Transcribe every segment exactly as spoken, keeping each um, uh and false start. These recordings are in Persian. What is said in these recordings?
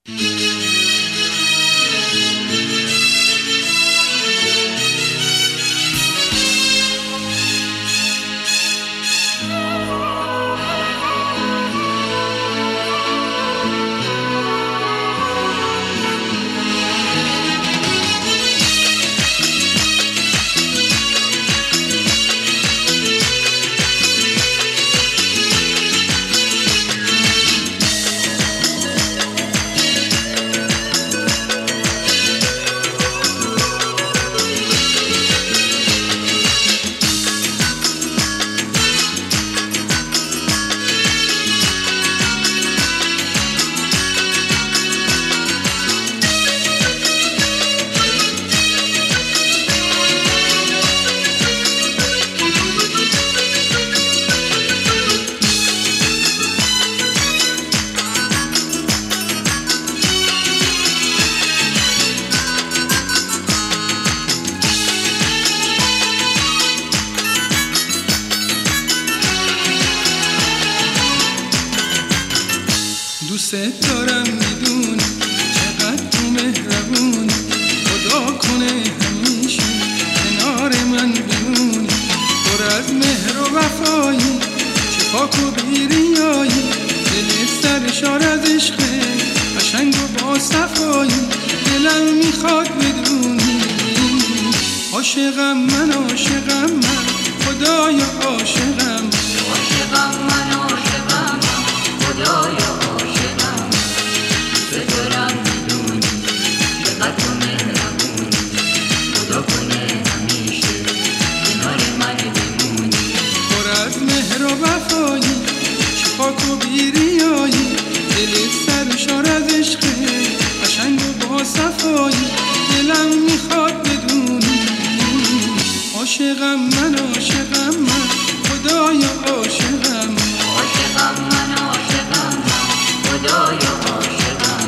دوست دارم میدونی چقدر تو مهربونی، خدا کنه همیشه کنار من بمونی، پر از مهر و وفایی، چه پاک و بیریایی، دل سرشار از عشقه قشنگ و با صفایی، دلم میخواد بدونی عاشقم من، عاشقم من، خدایا عاشقم، عاشقم من، عاشقم من، خدایا وفایی، چه پاک و بیریایی، دل سرشار از عشقه قشنگ و با صفایی، دلم میخواد بدونی عاشقم من، عاشقم من، خدایا عاشقم، عاشقم من، عاشقم من، خدایا عاشقم.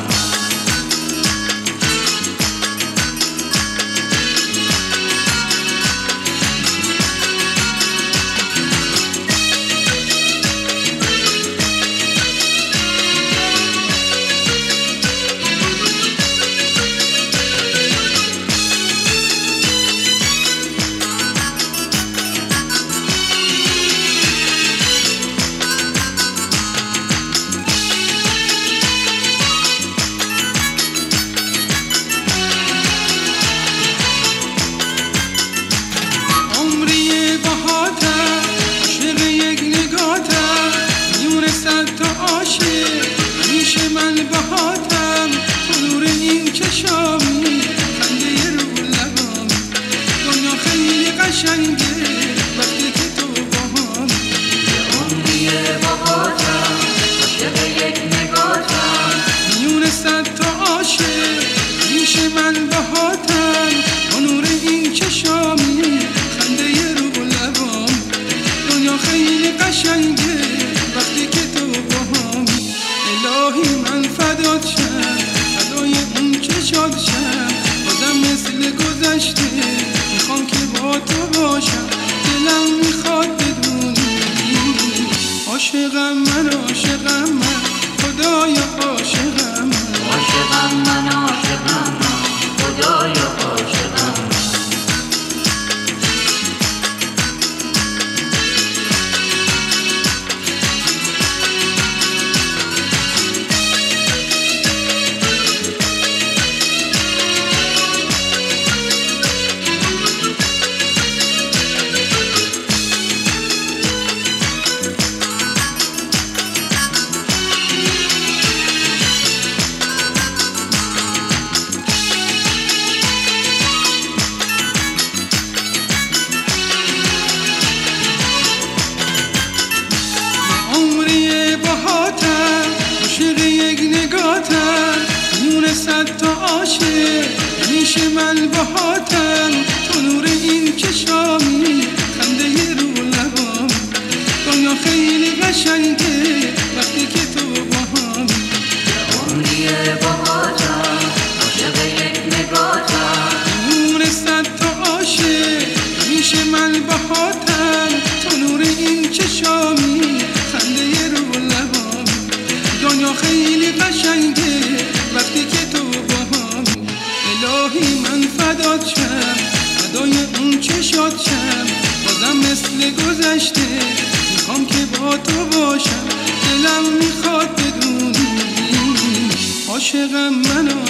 همیشه من بهاتم، تو نور این چشامی، خنده رو لبامی، دنیا خیلی قشنگه وقتی که تو باهامی، یه عمری بهاتم، عاشق یک نگاتم، میون صد تا عاشق، همیشه من بهاتم، تو نور این چشامی، خنده رو لبامی، دنیا خیلی قشنگه وقتی که تو باهامی، الهی من فدات شم، فدای اون چشات شم، بازم مثل گذشته میخوام که با تو باشم، دلم میخواد بدونی عاشقم من، عاشقم من، خدایا عاشقم، عاشقم من، عاشقم من، خدایا عاشقم. عاشق یک نگاتم، میون صد تا عاشق، همیشه من بهاتم، تو نور این چشامی، خنده رو لبام، دنیا خیلی قشنگه وقتی که تو باهامی، یه عمری بهاتم، عاشق یک نگاتم، میون صد تا عاشق، همیشه من بهاتم، تو نور این چشامی، خنده رو لبام، دنیا خیلی قشنگه وقتی عاشقم من